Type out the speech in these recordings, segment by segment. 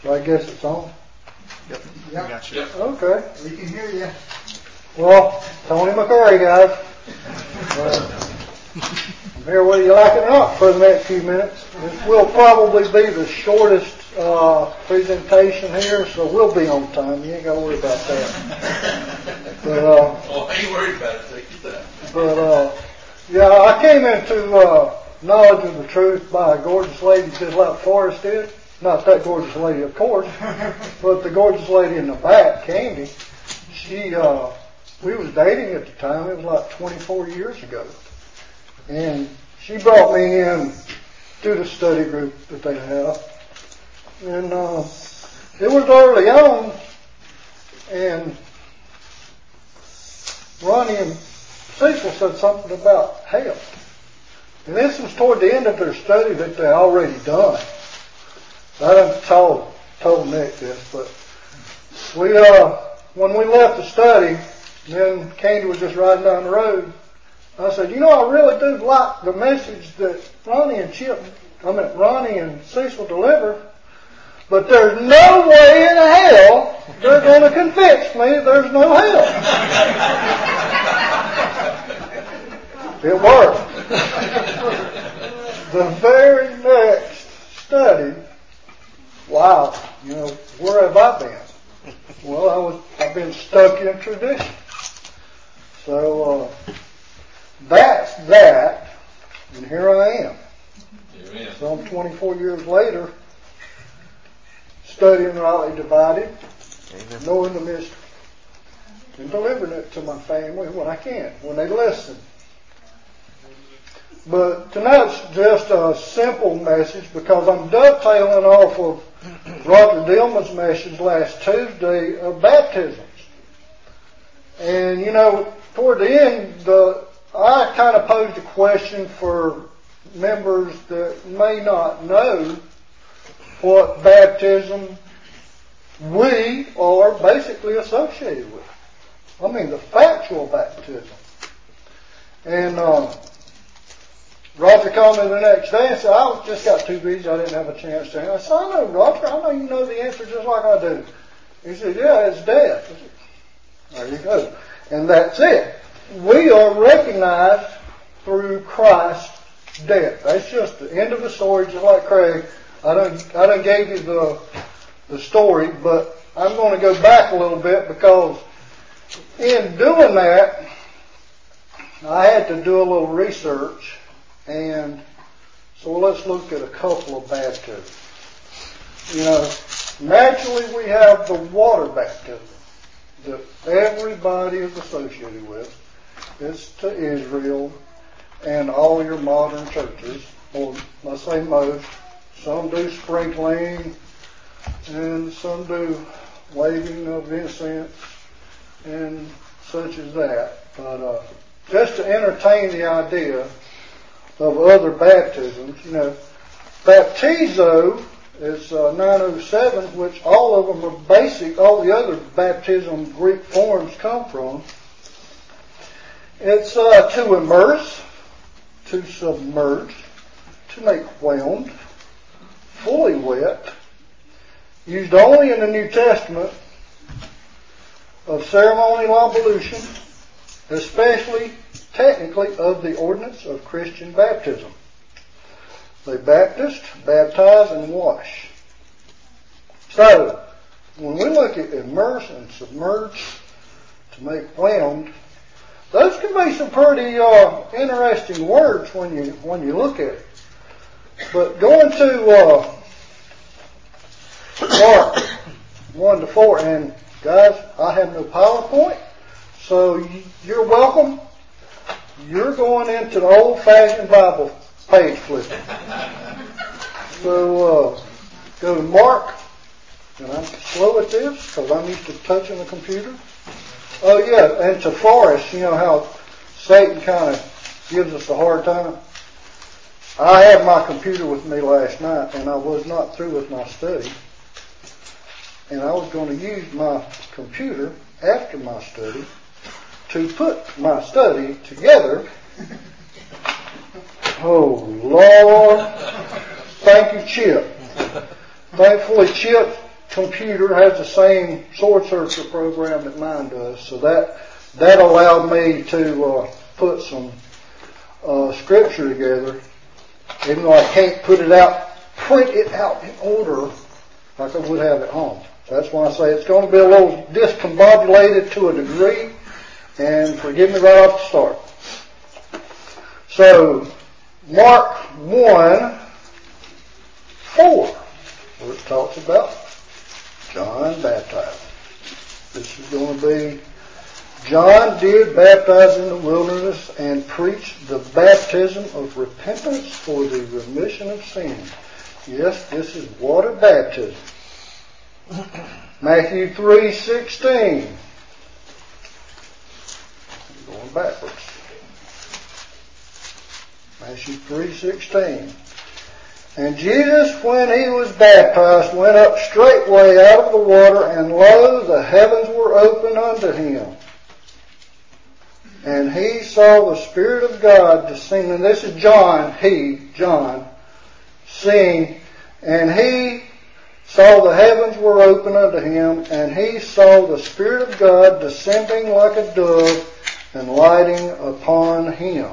I guess it's on. Yep. Yep. Got you. Okay. We can hear you. Well, Tony McCurry, guys. I'm here whether you like it or not for the next few minutes. This will probably be the shortest presentation here, so we'll be on time. You ain't got to worry about that. But, I ain't worried about it. Take your time. But, yeah, I came into knowledge of the truth by a gorgeous lady just like Forrest did. Not that gorgeous lady, of course, but the gorgeous lady in the back, Candy. We was dating at the time. It was like 24 years ago. And she brought me in to the study group that they have. And it was early on, and Ronnie and Cecil said something about hell. And this was toward the end of their study that they already done. I done told Nick this, but when we left the study, then Candy was just riding down the road. I said, I really do like the message that Ronnie and Cecil deliver, but there's no way in hell they're going to convince me there's no hell. It worked. The very next study, wow, where have I been? Well, I've been stuck in tradition. So that's that, and here I am. Amen. Some 24 years later, studying rightly divided, knowing the mystery, and delivering it to my family when I can, when they listen. But tonight's just a simple message because I'm dovetailing off of Roger Dillman's message last Tuesday of baptisms. And, toward the end, I kind of posed a question for members that may not know what baptism we are basically associated with. I mean, the factual baptism. And Roger called me the next day and said, I just got too busy, I didn't have a chance to answer. I said, I know, Roger, I know you know the answer just like I do. He said, yeah, it's death. There you go. And that's it. We are recognized through Christ's death. That's just the end of the story, just like Craig. I done gave you the story, but I'm going to go back a little bit because in doing that, I had to do a little research, and so let's look at a couple of baptisms. Naturally we have the water baptism that everybody is associated with. It's to Israel and all your modern churches, or I say most. Some do sprinkling, and some do waving of incense, and such as that. But just to entertain the idea of other baptisms, baptizo is 907, which all of them are basic. All the other baptism Greek forms come from. It's to immerse, to submerge, to make whelmed, fully wet, used only in the New Testament, of ceremonial ablution, especially technically of the ordinance of Christian baptism. They baptize, and wash. So, when we look at immerse and submerge, to make whelmed, those can be some pretty interesting words when you look at it. But going to Mark 1-4, and guys, I have no PowerPoint, so you're welcome. You're going into the old-fashioned Bible page flipping. So go to Mark, and I'm slow at this because I'm used to touching the computer. Oh yeah, and to Forrest, how Satan kind of gives us a hard time. I had my computer with me last night, and I was not through with my study. And I was going to use my computer after my study to put my study together. Oh, Lord. Thank you, Chip. Thankfully, Chip computer has the same sword searcher program that mine does, so that allowed me to put some scripture together, even though I can't print it out in order like I would have at home. That's why I say it's going to be a little discombobulated to a degree, and forgive me right off the start. So, Mark 1:4, where it talks about John baptized. This is going to be, John did baptize in the wilderness and preached the baptism of repentance for the remission of sins. Yes, this is water baptism. Matthew 3:16. Going backwards. Matthew 3:16. And Jesus, when he was baptized, went up straightway out of the water, and lo, the heavens were opened unto him. And he saw the Spirit of God descend. And this is John, seeing, and he saw the heavens were opened unto him, and he saw the Spirit of God descending like a dove and lighting upon him.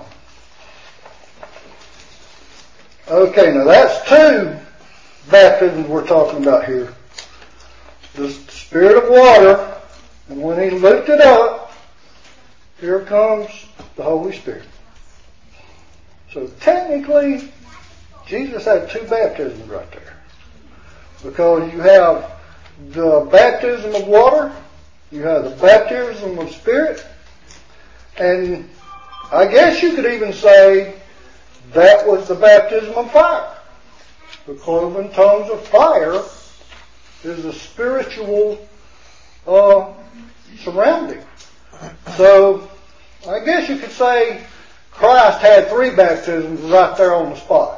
Okay, now that's two baptisms we're talking about here. The Spirit of water, and when he lifted up, here comes the Holy Spirit. So technically, Jesus had two baptisms right there. Because you have the baptism of water, you have the baptism of Spirit, and I guess you could even say that was the baptism of fire. The cloven tongues of fire is a spiritual surrounding. So I guess you could say Christ had three baptisms right there on the spot.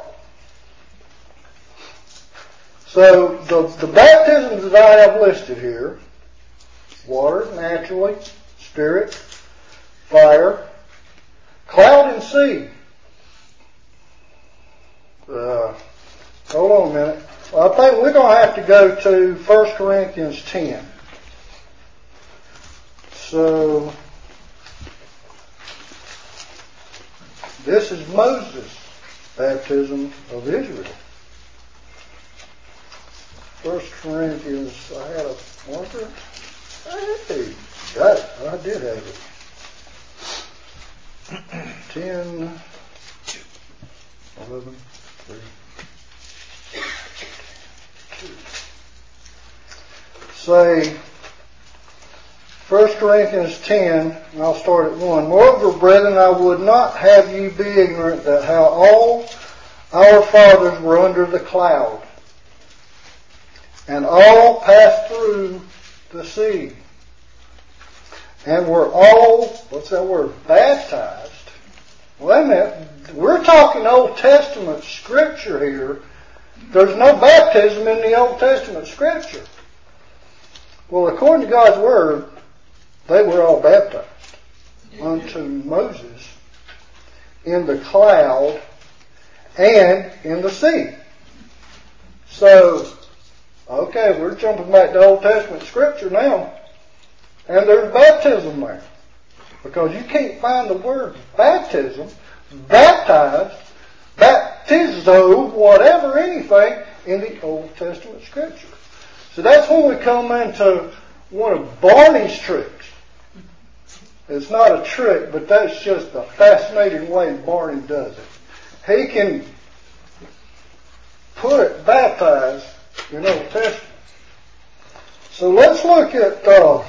So the baptisms that I have listed here, water, naturally, Spirit, fire, cloud and sea. Hold on a minute. Well, I think we're going to have to go to 1 Corinthians 10. So, this is Moses' baptism of Israel. 1 Corinthians, I had a marker. Hey, got it. I did have it. 10, 11, 3, 2. Say, 1 Corinthians 10, and I'll start at 1. Moreover, brethren, I would not have you be ignorant that how all our fathers were under the cloud, and all passed through the sea, and were all, what's that word, baptized. Wait a minute, we're talking Old Testament Scripture here. There's no baptism in the Old Testament Scripture. Well, according to God's Word, they were all baptized unto Moses in the cloud and in the sea. So, okay, we're jumping back to Old Testament Scripture now. And there's baptism there. Because you can't find the word baptism, baptized, baptizo, whatever, anything, in the Old Testament Scripture. So that's when we come into one of Barney's tricks. It's not a trick, but that's just a fascinating way Barney does it. He can put baptized in the Old Testament. So let's look at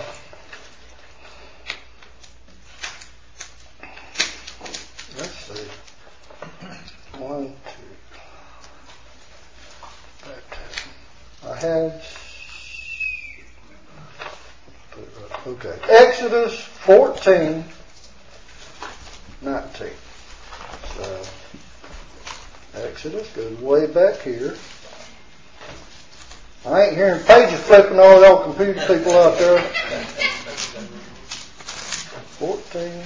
let's see. 1, 2. Baptism. I had. Okay. Exodus 14, 19. So, Exodus goes way back here. I ain't hearing pages flipping all the old computer people out there. 14,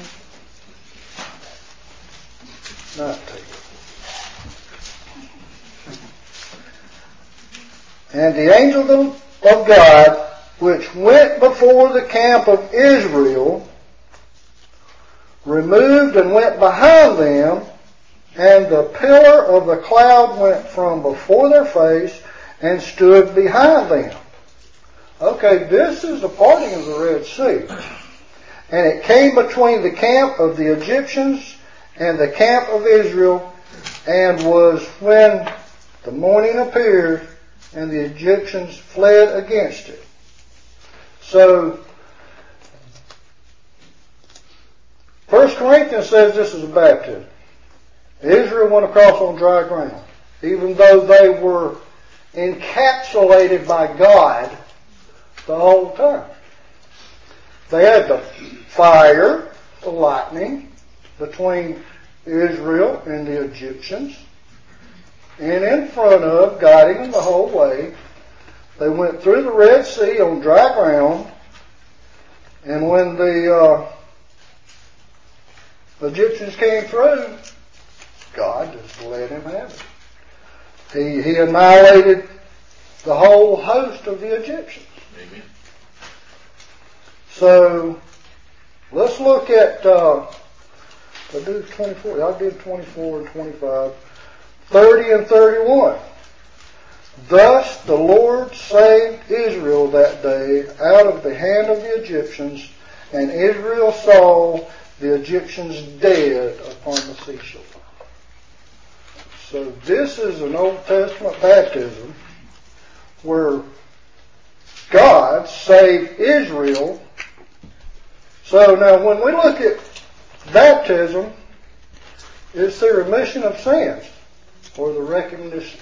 19. And the angel of God, which went before the camp of Israel, removed and went behind them, and the pillar of the cloud went from before their face and stood behind them. Okay, this is the parting of the Red Sea. And it came between the camp of the Egyptians and the camp of Israel, and was when the morning appeared, and the Egyptians fled against it. So, 1 Corinthians says this is a baptism. Israel went across on dry ground, even though they were encapsulated by God the whole time. They had the fire, the lightning, between Israel and the Egyptians, and in front of, guiding them the whole way. They went through the Red Sea on dry ground, and when the Egyptians came through, God just let him have it. He annihilated the whole host of the Egyptians. Amen. So, let's look at, I did 24, I did 24 and 25, 30 and 31. Thus the Lord saved Israel that day out of the hand of the Egyptians, and Israel saw the Egyptians dead upon the seashore. So this is an Old Testament baptism where God saved Israel. So now when we look at baptism, it's the remission of sins, or the recognition,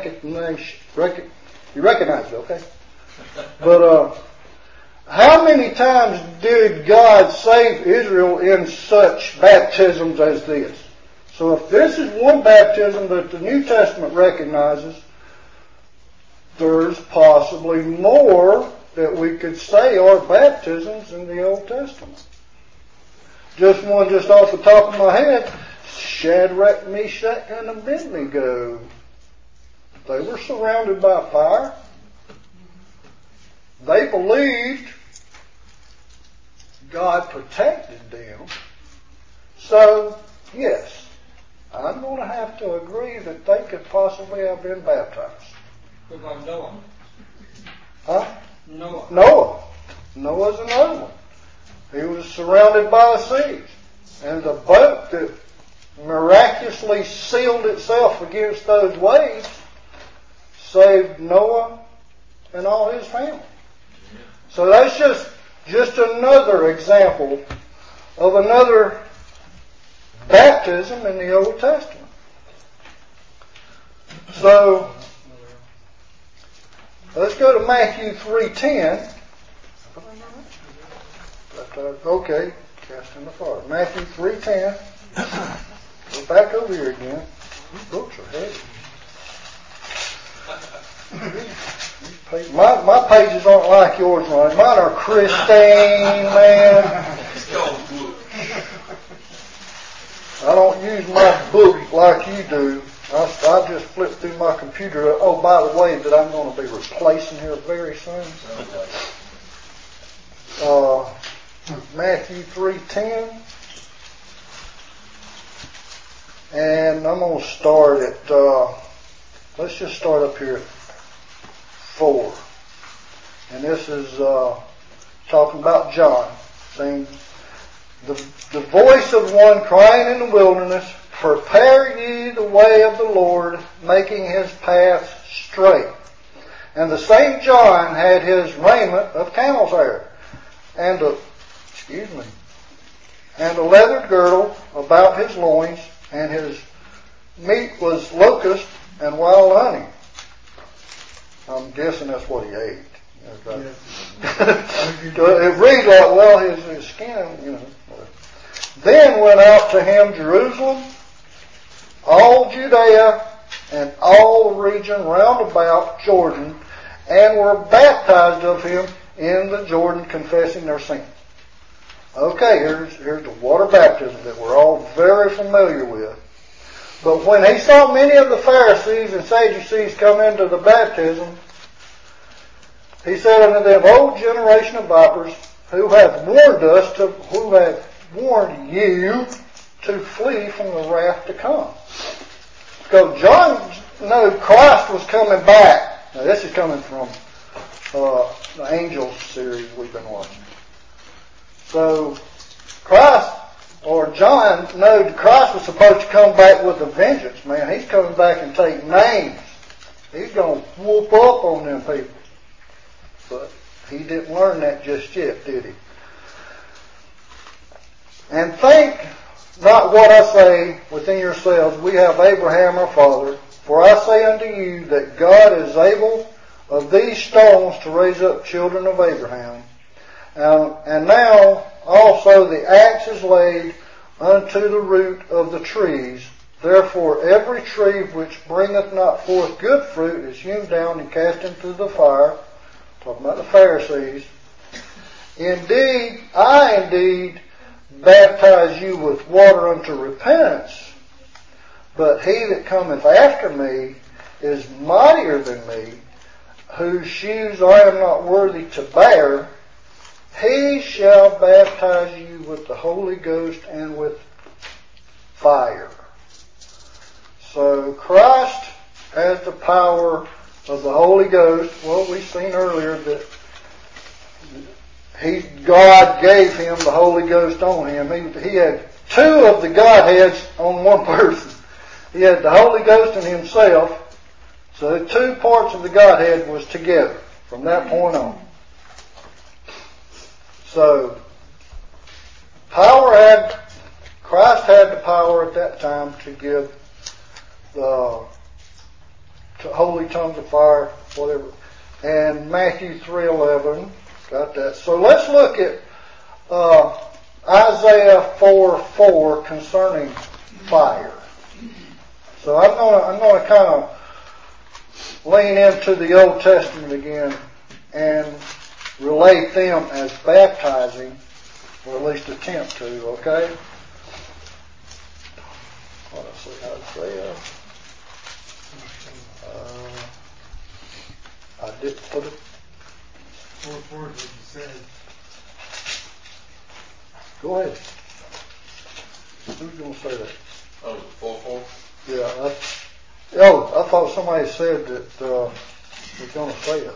you recognize it, okay? But how many times did God save Israel in such baptisms as this? So if this is one baptism that the New Testament recognizes, there's possibly more that we could say are baptisms in the Old Testament. Just one just off the top of my head, Shadrach, Meshach, and Abednego. They were surrounded by fire. They believed God protected them. So, yes, I'm going to have to agree that they could possibly have been baptized. What about Noah? Huh? Noah. Noah's another one. He was surrounded by the seas. And the boat that miraculously sealed itself against those waves saved Noah and all his family. So that's just another example of another baptism in the Old Testament. So let's go to Matthew 3:10. Okay, cast in the fire. Matthew 3:10. Go back over here again. These books are heavy. My pages aren't like yours, Ron. Mine are Christine, man. I don't use my book like you do. I just flip through my computer. Oh, by the way, that I'm going to be replacing here very soon. Matthew 3:10. And I'm going to start at, let's just start up here at 4. And this is talking about John, saying, the voice of one crying in the wilderness, prepare ye the way of the Lord, making his path straight. And the same John had his raiment of camel's hair, and a leathered girdle about his loins, and his meat was locust and wild honey. I'm guessing that's what he ate. It reads like, well, his skin, Then went out to him Jerusalem, all Judea, and all the region round about Jordan, and were baptized of him in the Jordan, confessing their sins. Okay, here's the water baptism that we're all very familiar with. But when he saw many of the Pharisees and Sadducees come into the baptism, He said unto them, O generation of vipers, who hath warned you to flee from the wrath to come. Because John knew Christ was coming back. Now this is coming from the Angels series we've been watching. So John knew Christ was supposed to come back with a vengeance, man. He's coming back and take names. He's going to whoop up on them people. But he didn't learn that just yet, did he? And think not what I say within yourselves. We have Abraham our father. For I say unto you that God is able of these stones to raise up children of Abraham. And now also the axe is laid unto the root of the trees. Therefore every tree which bringeth not forth good fruit is hewn down and cast into the fire. Talking about the Pharisees. I indeed baptize you with water unto repentance, but he that cometh after me is mightier than me, whose shoes I am not worthy to bear. He shall baptize you with the Holy Ghost and with fire. So Christ has the power of the Holy Ghost. Well, we've seen earlier that God gave him the Holy Ghost on him. He had two of the Godheads on one person. He had the Holy Ghost and himself. So the two parts of the Godhead was together from that point on. So Christ had the power at that time to give the holy tongues of fire, whatever. And Matthew 3:11. Got that. So let's look at Isaiah 4:4 concerning fire. So I'm going to kind of lean into the Old Testament again and relate them as baptizing, or at least attempt to. Okay. Let's see, Isaiah. I did put it. 4:4 what you said. Go ahead. Who's going to say that? Oh, 4:4? Yeah. I thought somebody said that was going to say it.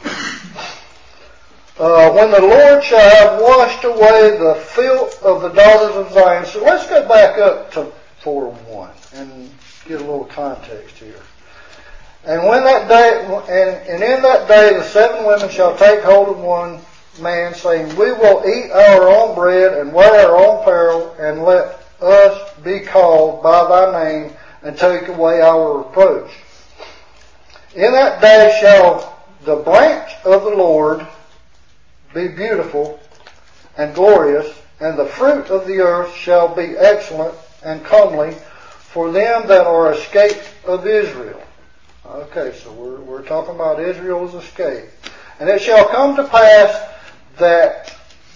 When the Lord shall have washed away the filth of the daughters of Zion. So let's go back up to 4:1 and get a little context here. And when that day, and in that day, the 7 women shall take hold of one man, saying, We will eat our own bread and wear our own apparel, and let us be called by thy name, and take away our reproach. In that day shall the branch of the Lord be beautiful and glorious, and the fruit of the earth shall be excellent and comely for them that are escaped of Israel. Okay, so we're talking about Israel's escape. And it shall come to pass that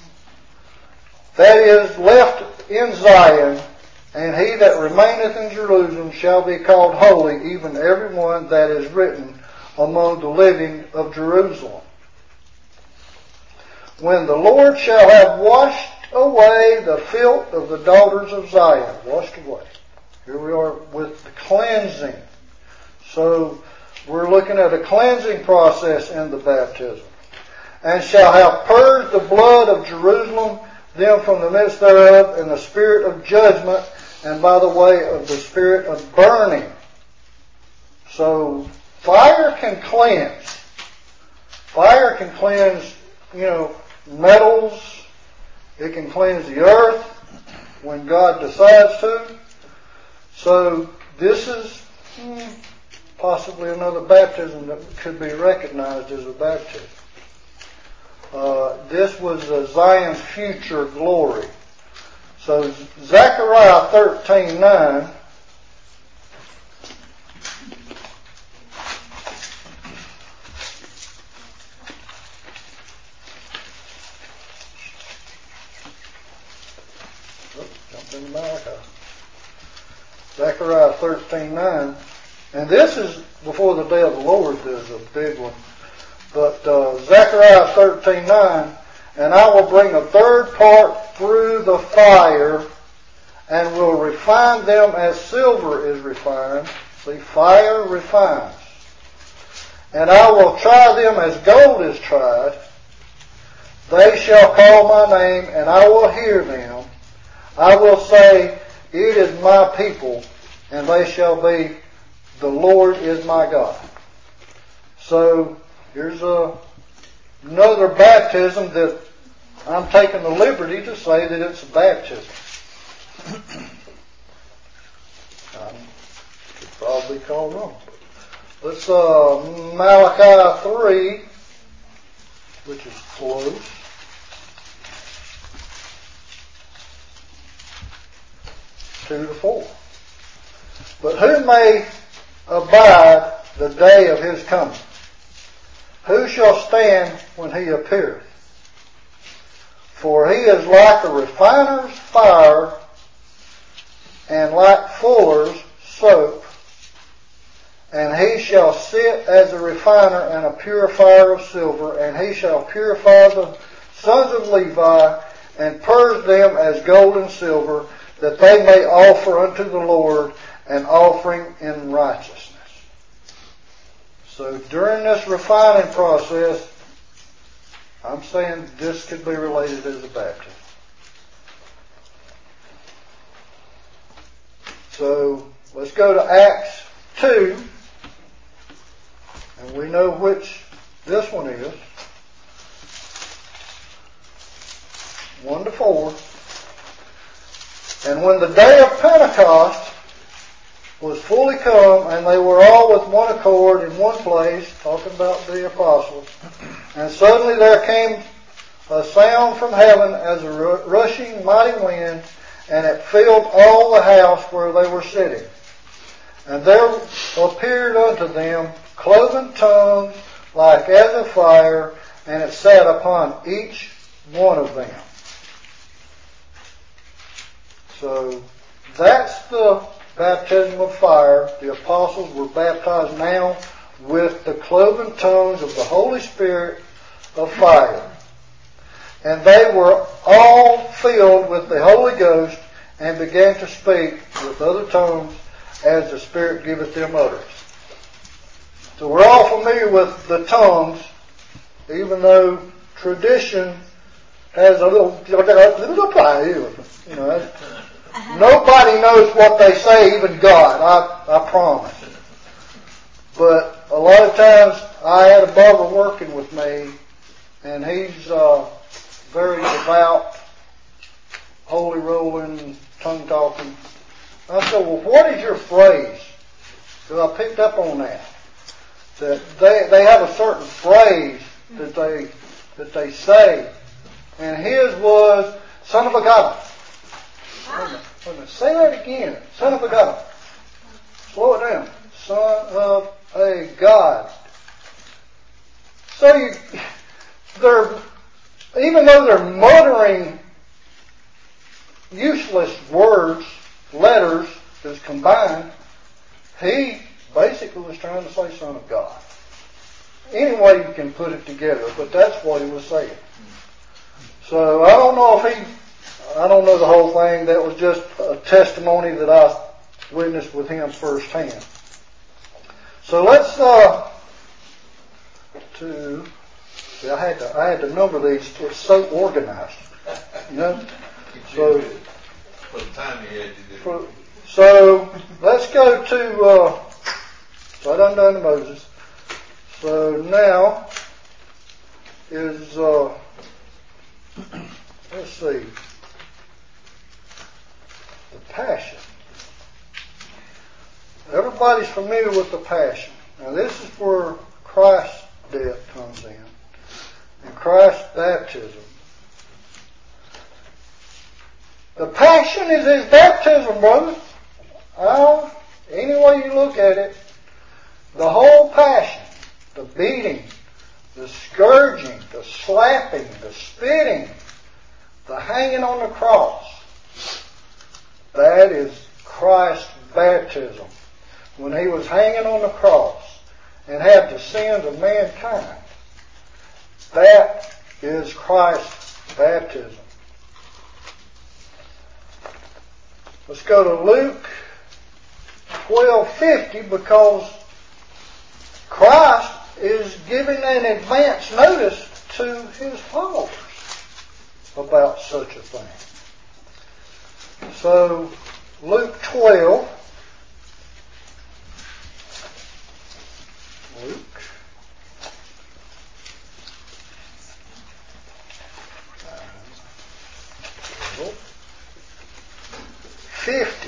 is left in Zion, and he that remaineth in Jerusalem shall be called holy, even every one that is written among the living of Jerusalem. When the Lord shall have washed away the filth of the daughters of Zion. Washed away. Here we are with the cleansing. So we're looking at a cleansing process in the baptism. And shall have purged the blood of Jerusalem, them from the midst thereof, and the spirit of judgment, and by the way of the spirit of burning. So fire can cleanse. Fire can cleanse, metals. It can cleanse the earth when God decides to. So this is possibly another baptism that could be recognized as a baptism. This was Zion's future glory. So Zechariah 13:9. Jump into Malachi. Zechariah 13:9. And this is before the day of the Lord. There's a big one. But Zechariah 13:9, and I will bring a third part through the fire, and will refine them as silver is refined. See, fire refines. And I will try them as gold is tried. They shall call my name, and I will hear them. I will say, it is my people, and they shall be, the Lord is my God. So, here's another baptism that I'm taking the liberty to say that it's a baptism. I could probably call wrong. Let's Malachi 3, which is close. 2-4. But who may abide the day of his coming? Who shall stand when he appeareth? For he is like a refiner's fire, and like fuller's soap, and he shall sit as a refiner and a purifier of silver, and he shall purify the sons of Levi, and purge them as gold and silver, that they may offer unto the Lord an offering in righteousness. So during this refining process, I'm saying this could be related as a baptism. So let's go to Acts 2, and we know which this one is. 1-4. And when the day of Pentecost was fully come, and they were all with one accord in one place, talking about the apostles, and suddenly there came a sound from heaven as a rushing mighty wind, and it filled all the house where they were sitting. And there appeared unto them cloven tongues like as of fire, and it sat upon each one of them. So that's the baptism of fire. The apostles were baptized now with the cloven tongues of the Holy Spirit of fire. And they were all filled with the Holy Ghost, and began to speak with other tongues as the Spirit giveth them utterance. So we're all familiar with the tongues, even though tradition has a little, nobody knows what they say, even God, I promise. But a lot of times I had a barber working with me, and he's very devout, holy rolling, tongue talking. I said, well, what is your phrase? Because I picked up on that. That they have a certain phrase that they say. And his was, son of a God. Wait a minute. Say that again. Son of a God. Slow it down. Son of a God. So even though they're muttering useless words, letters that's combined, he basically was trying to say Son of God. Any way you can put it together, but that's what he was saying. So I don't know the whole thing. That was just a testimony that I witnessed with him firsthand. So let's I had to number these. It's so organized, you know. So for the time you had to do. So let's go to. So I done Moses. So now is let's see, the Passion. Everybody's familiar with the Passion. Now this is where Christ's death comes in, and Christ's baptism. The Passion is his baptism, brother. Any way you look at it, the whole Passion, the beating, the scourging, the slapping, the spitting, the hanging on the cross, that is Christ's baptism. When he was hanging on the cross and had the sins of mankind That is Christ's baptism. Let's go to Luke 12:50, because Christ is giving an advance notice to his followers about such a thing. So, Luke 12. Luke 50.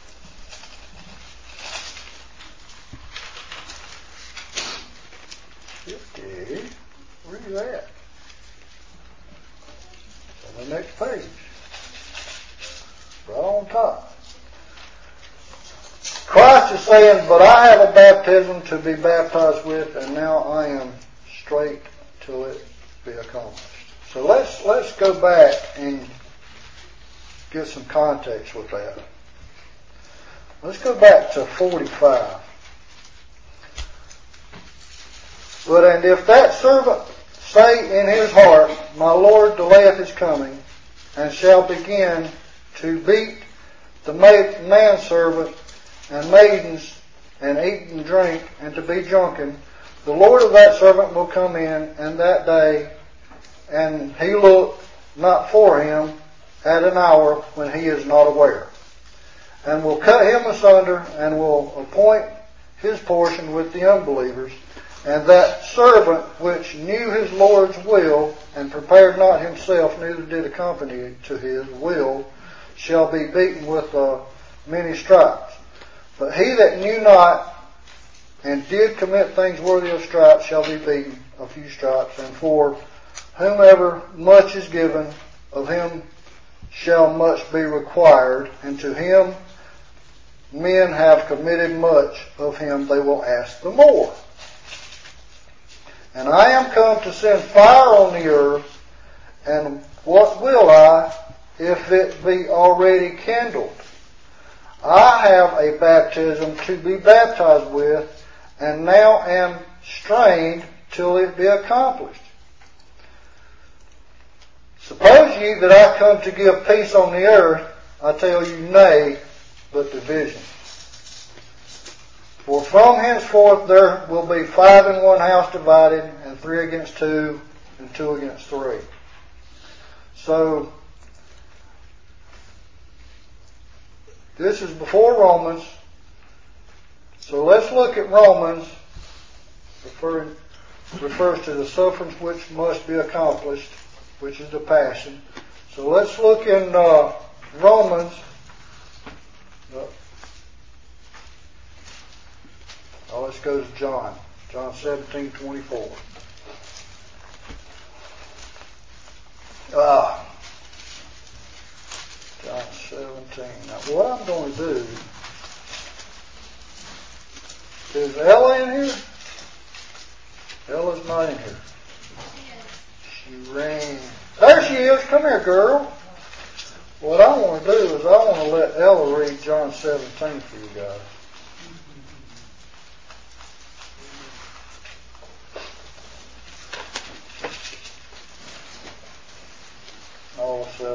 Where are you at? On the next page. Right on top. Christ is saying, but I have a baptism to be baptized with, and now I am straight till it be accomplished. So let's go back and get some context with that. Let's go back to 45. But and if that servant say in his heart, my Lord delayeth his coming, and shall begin to beat the manservant and maidens, and eat and drink, and to be drunken, the Lord of that servant will come in, and that day, and he look not for him at an hour when he is not aware, and will cut him asunder, and will appoint his portion with the unbelievers. And that servant which knew his Lord's will, and prepared not himself, neither did accompany to his will, shall be beaten with many stripes. But he that knew not, and did commit things worthy of stripes, shall be beaten a few stripes. And for whomever much is given, of him shall much be required. And to him men have committed much, of him they will ask the more. And I am come to send fire on the earth, and what will I, if it be already kindled? I have a baptism to be baptized with, and now am strained till it be accomplished. Suppose ye that I come to give peace on the earth, I tell you nay, but division. For from henceforth there will be 5 in one house divided, and 3 against 2, and 2 against 3. So, this is before Romans. So let's look at Romans, refers to the sufferings which must be accomplished, which is the passion. So let's look in Romans. Let's go to John 17:24. John 17. Now, what I'm going to do is Ella in here? Ella's not in here. She ran. There she is. Come here, girl. What I want to do is I want to let Ella read John 17 for you guys. All 7.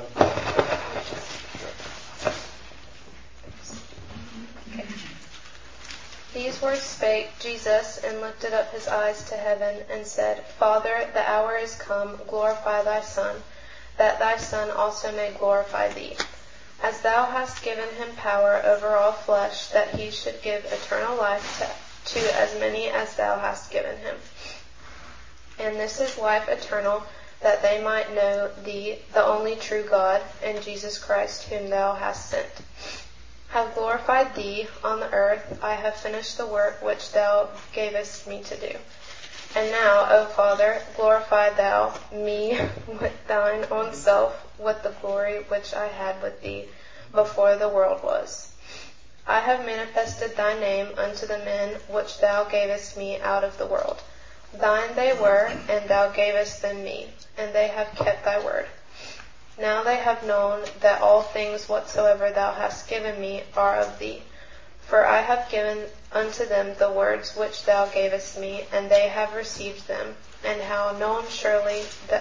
These words spake Jesus, and lifted up his eyes to heaven, and said, Father, the hour is come, glorify thy Son, that thy Son also may glorify thee, as thou hast given him power over all flesh, that he should give eternal life to as many as thou hast given him. And this is life eternal, that they might know thee, the only true God, and Jesus Christ, whom thou hast sent. Have glorified thee on the earth. I have finished the work which thou gavest me to do. And now, O Father, glorify thou me with thine own self, with the glory which I had with thee before the world was. I have manifested thy name unto the men which thou gavest me out of the world. Thine they were, and thou gavest them me, and they have kept thy word. Now they have known that all things whatsoever thou hast given me are of thee. For I have given unto them the words which thou gavest me, and they have received them, and how known surely that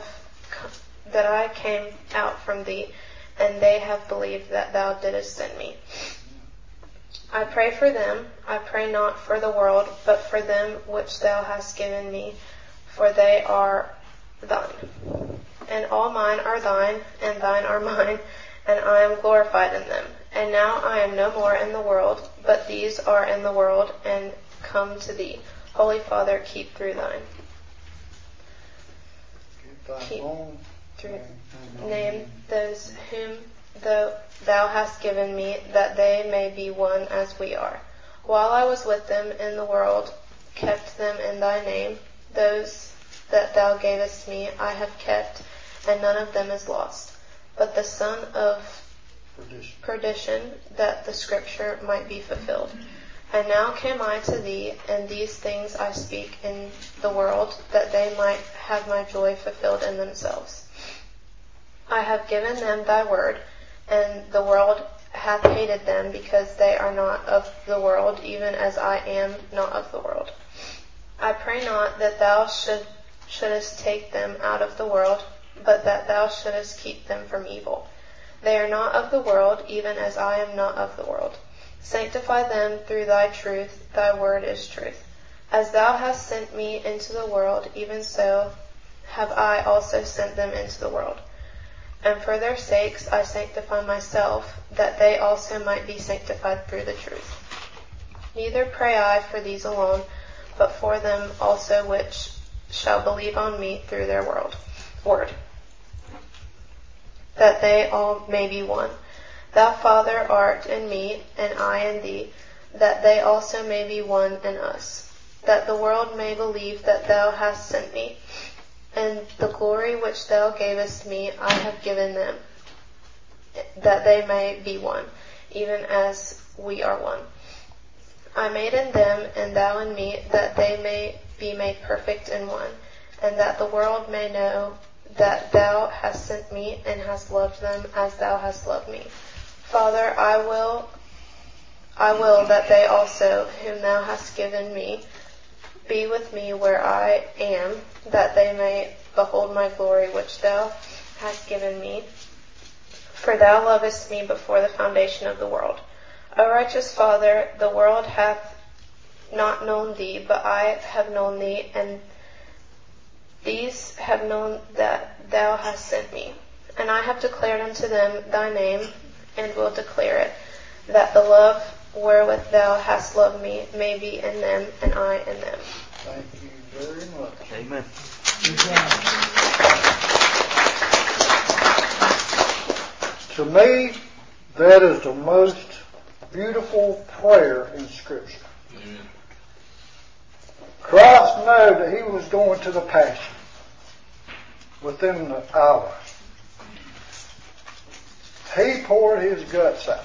I came out from thee, and they have believed that thou didst send me. I pray for them. I pray not for the world, but for them which thou hast given me, for they are thine. And all mine are thine, and thine are mine, and I am glorified in them. And now I am no more in the world, but these are in the world, and come to thee. Holy Father, keep through thine. Keep through name those whom thou hast given me, that they may be one as we are. While I was with them in the world, kept them in thy name. Those that thou gavest me I have kept, and none of them is lost, but the son of perdition, that the scripture might be fulfilled. And now came I to thee, and these things I speak in the world, that they might have my joy fulfilled in themselves. I have given them thy word, and the world hath hated them, because they are not of the world, even as I am not of the world. I pray not that thou shouldest take them out of the world, but that thou shouldest keep them from evil. They are not of the world, even as I am not of the world. Sanctify them through thy truth. Thy word is truth. As thou hast sent me into the world, even so have I also sent them into the world. And for their sakes I sanctify myself, that they also might be sanctified through the truth. Neither pray I for these alone, but for them also which shall believe on me through their word, that they all may be one. Thou, Father, art in me, and I in thee, that they also may be one in us, that the world may believe that thou hast sent me. And the glory which thou gavest me I have given them, that they may be one, even as we are one. I made in them, and thou in me, that they may be made perfect in one, and that the world may know that thou hast sent me, and hast loved them as thou hast loved me. Father, I will that they also, whom thou hast given me, be with me where I am, that they may behold my glory which thou hast given me. For thou lovest me before the foundation of the world. O righteous Father, the world hath not known thee, but I have known thee, and these have known that thou hast sent me. And I have declared unto them thy name, and will declare it, that the love wherewith thou hast loved me may be in them, and I in them. Thank you very much. Amen. To me, that is the most beautiful prayer in Scripture. Amen. Christ knew that he was going to the Passion within the hour. He poured his guts out.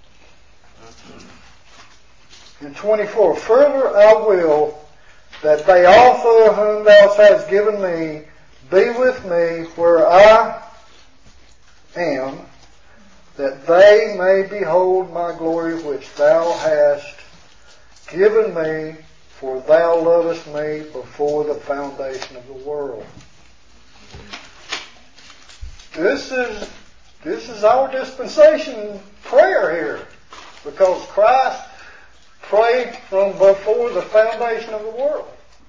In 24, further I will that they also whom thou hast given me be with me where I am, that they may behold my glory which thou hast given me, for thou lovest me before the foundation of the world. This is our dispensation prayer here, because Christ prayed from before the foundation of the world.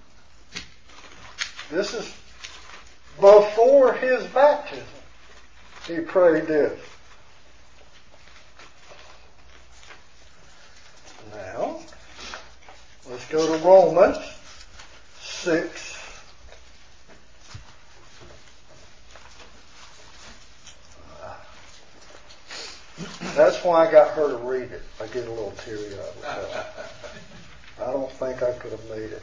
This is before his baptism. He prayed this. Now, let's go to Romans 6. That's why I got her to read it. I get a little teary-eyed myself. I don't think I could have made it.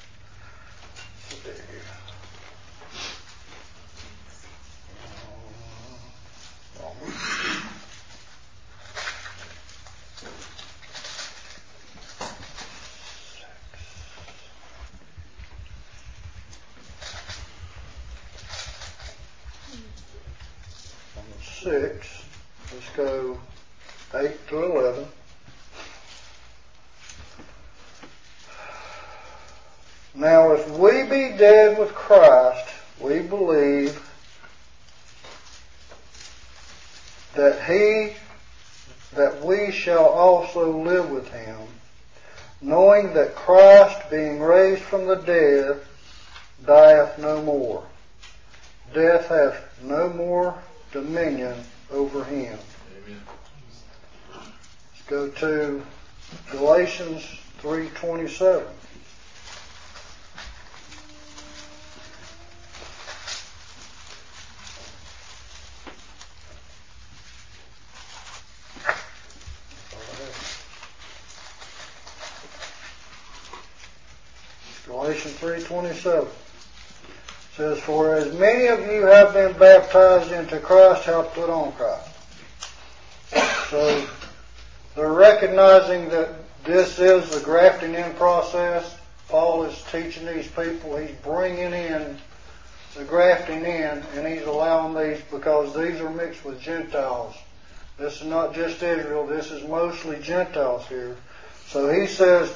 Romans 6. Let's go 8 to 11. Now if we be dead with Christ, we believe that we shall also live with him, knowing that Christ, being raised from the dead, dieth no more. Death hath no more dominion over him. Amen. Let's go to Galatians 3:27. Galatians 3:27 says, "For as many of you have been baptized into Christ, have put on Christ." So they're recognizing that this is the grafting in process. Paul is teaching these people. He's bringing in the grafting in, and he's allowing these because these are mixed with Gentiles. This is not just Israel. This is mostly Gentiles here. So he says,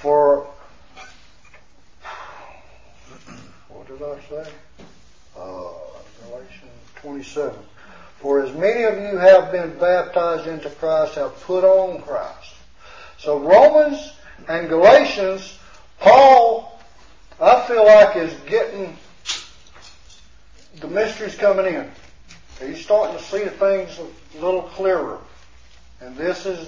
what did I say? Galatians 27. "For as many of you have been baptized into Christ, have put on Christ." So Romans and Galatians, Paul, I feel like, is getting the mysteries coming in. He's starting to see things a little clearer. And this is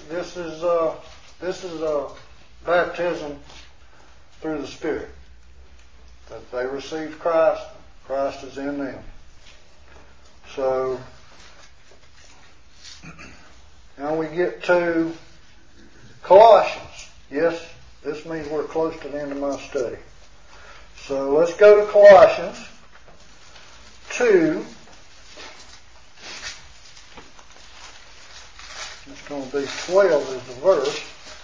baptism through the Spirit. That they received Christ, Christ is in them. So now we get to Colossians. Yes, this means we're close to the end of my study. So let's go to Colossians 2. It's going to be 12 is the verse.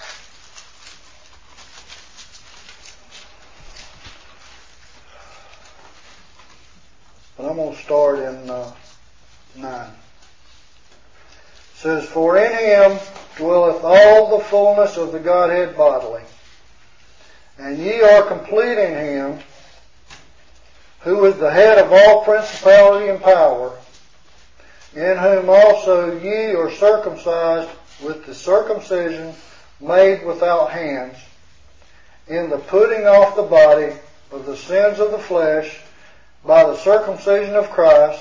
But I'm going to start in 9. It says, "For in him dwelleth all the fullness of the Godhead bodily. And ye are complete in him, who is the head of all principality and power, in whom also ye are circumcised with the circumcision made without hands, in the putting off the body of the sins of the flesh, by the circumcision of Christ,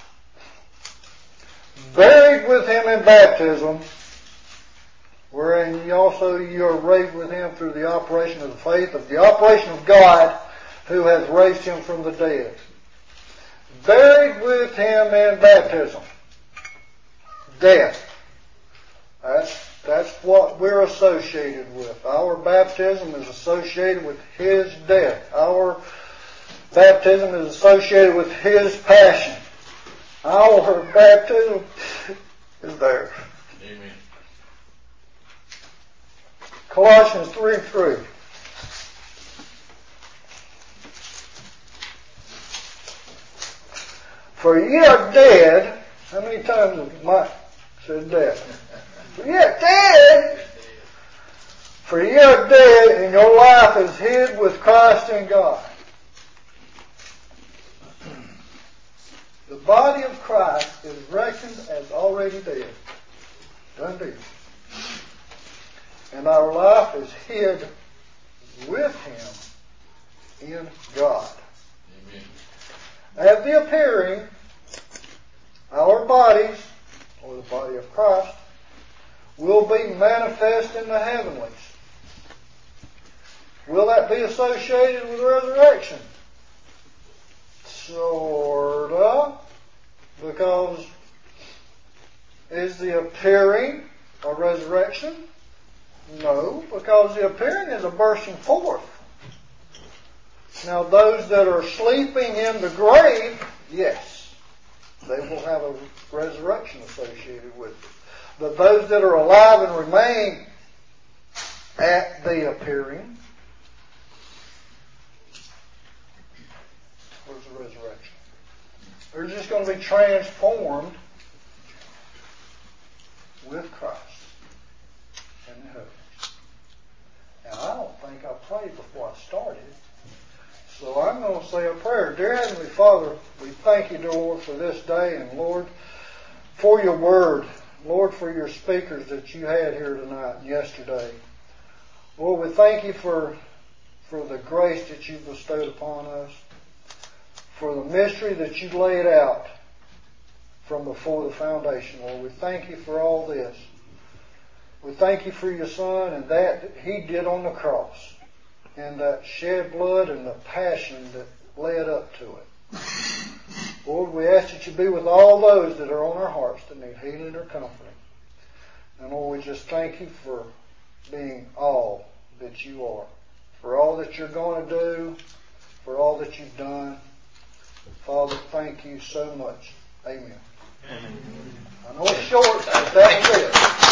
buried with him in baptism, wherein ye are raised with him through the operation of the faith of the operation of God, who hath raised him from the dead." Buried with him in baptism. Death. That's what we're associated with. Our baptism is associated with his death. Our baptism is associated with his passion. Our baptism is there. Amen. Colossians 3:3. "For ye are dead." How many times have Mike said dead? "For ye are dead. For ye are dead, and your life is hid with Christ in God." The body of Christ is reckoned as already dead. Done deal. And our life is hid with him in God. Amen. At the appearing, our bodies, or the body of Christ, will be manifest in the heavenlies. Will that be associated with resurrection? Sorta. Because is the appearing a resurrection? No, because the appearing is a bursting forth. Now those that are sleeping in the grave, yes, they will have a resurrection associated with it. But those that are alive and remain at the appearing, where's the resurrection? They're just going to be transformed with Christ in the heavens. Now I don't think I prayed before I started. So I'm going to say a prayer. Dear Heavenly Father, we thank you, dear Lord, for this day, and Lord, for your word. Lord, for your speakers that you had here tonight and yesterday. Lord, we thank you for the grace that you've bestowed upon us, for the mystery that you laid out from before the foundation. Lord, we thank you for all this. We thank you for your Son and that he did on the cross, and that shed blood and the passion that led up to it. Lord, we ask that you be with all those that are on our hearts that need healing or comforting. And Lord, we just thank you for being all that you are, for all that you're going to do, for all that you've done. Father, thank you so much. Amen. I know it's short, but that's it.